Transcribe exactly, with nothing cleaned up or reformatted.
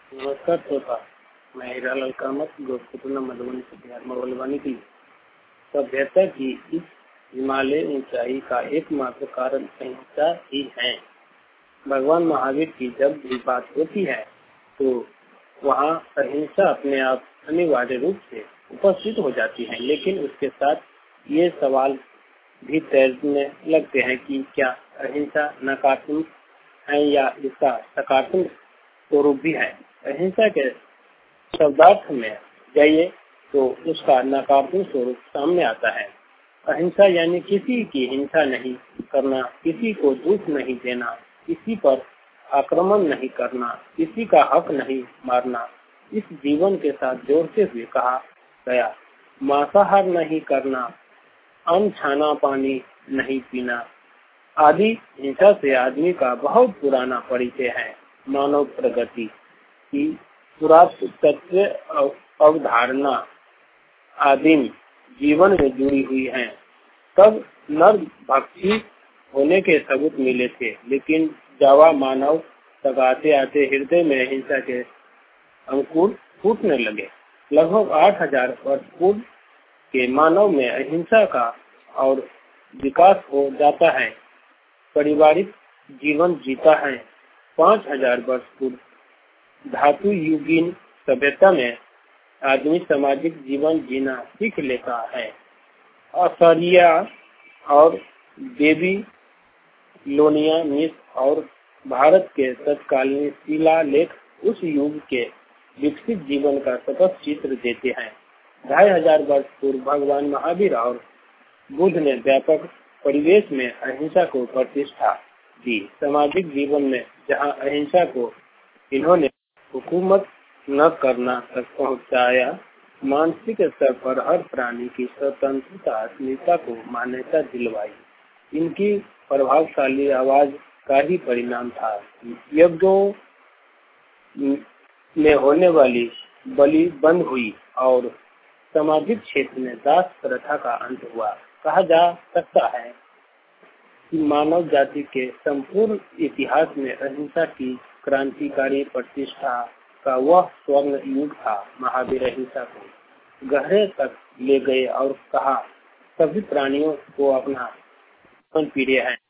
नमस्कार श्रोता, मैं हीरालाल कामत गोरखपुर मधुबनी से बिहार में बोलवानी की सभ्यता की इस हिमालय ऊंचाई का एकमात्र कारण अहिंसा ही है। भगवान महावीर की जब भी बात होती है तो वहाँ अहिंसा अपने आप अनिवार्य रूप से उपस्थित हो जाती है, लेकिन उसके साथ ये सवाल भी तैरने लगते हैं कि क्या अहिंसा नकारात्मक है या इसका सकारात्मक स्वरूप भी है। अहिंसा के शब्दार्थ में जाइए तो उसका नकारात्मक स्वरूप सामने आता है। अहिंसा यानी किसी की हिंसा नहीं करना, किसी को दुख नहीं देना, किसी पर आक्रमण नहीं करना, किसी का हक नहीं मारना। इस जीवन के साथ जोड़ते हुए कहा गया मांसाहार नहीं करना, अन्न खाना पानी नहीं पीना आदि हिंसा से आदमी का बहुत पुराना परिचय है। मानव प्रगति की पुरातत्व अवधारणा आदिम जीवन में जुड़ी हुई है। तब नर भक्ति होने के सबूत मिले थे, लेकिन जावा मानव तक आते आते हृदय में हिंसा के अंकुर फूटने लगे। लगभग आठ हजार वर्ष पूर्व के मानव में अहिंसा का और विकास हो जाता है, पारिवारिक जीवन जीता है। पाँच हजार वर्ष पूर्व धातु युगीन सभ्यता में आदमी सामाजिक जीवन जीना सीख लेता है। असरिया और देवी लोनिया मिस्र और भारत के तत्कालीन शिलालेख उस युग के विकसित जीवन का स्पष्ट चित्र देते हैं। ढाई हजार वर्ष पूर्व भगवान महावीर और बुद्ध ने व्यापक परिवेश में अहिंसा को प्रतिष्ठा दी। सामाजिक जीवन में जहां अहिंसा को इन्होंने हुकूमत न करना तक पहुंचाया, मानसिक स्तर पर हर प्राणी की स्वतंत्रता अस्मिता को मान्यता दिलवाई। इनकी प्रभावशाली आवाज का ही परिणाम था यज्ञों में होने वाली बलि बंद हुई और सामाजिक क्षेत्र में दास प्रथा का अंत हुआ। कहा जा सकता है कि मानव जाति के संपूर्ण इतिहास में अहिंसा की क्रांतिकारी प्रतिष्ठा का वह स्वर्ण युग था। महावीर अहिंसा को गहरे तक ले गए और कहा सभी प्राणियों को अपना प्रिय है।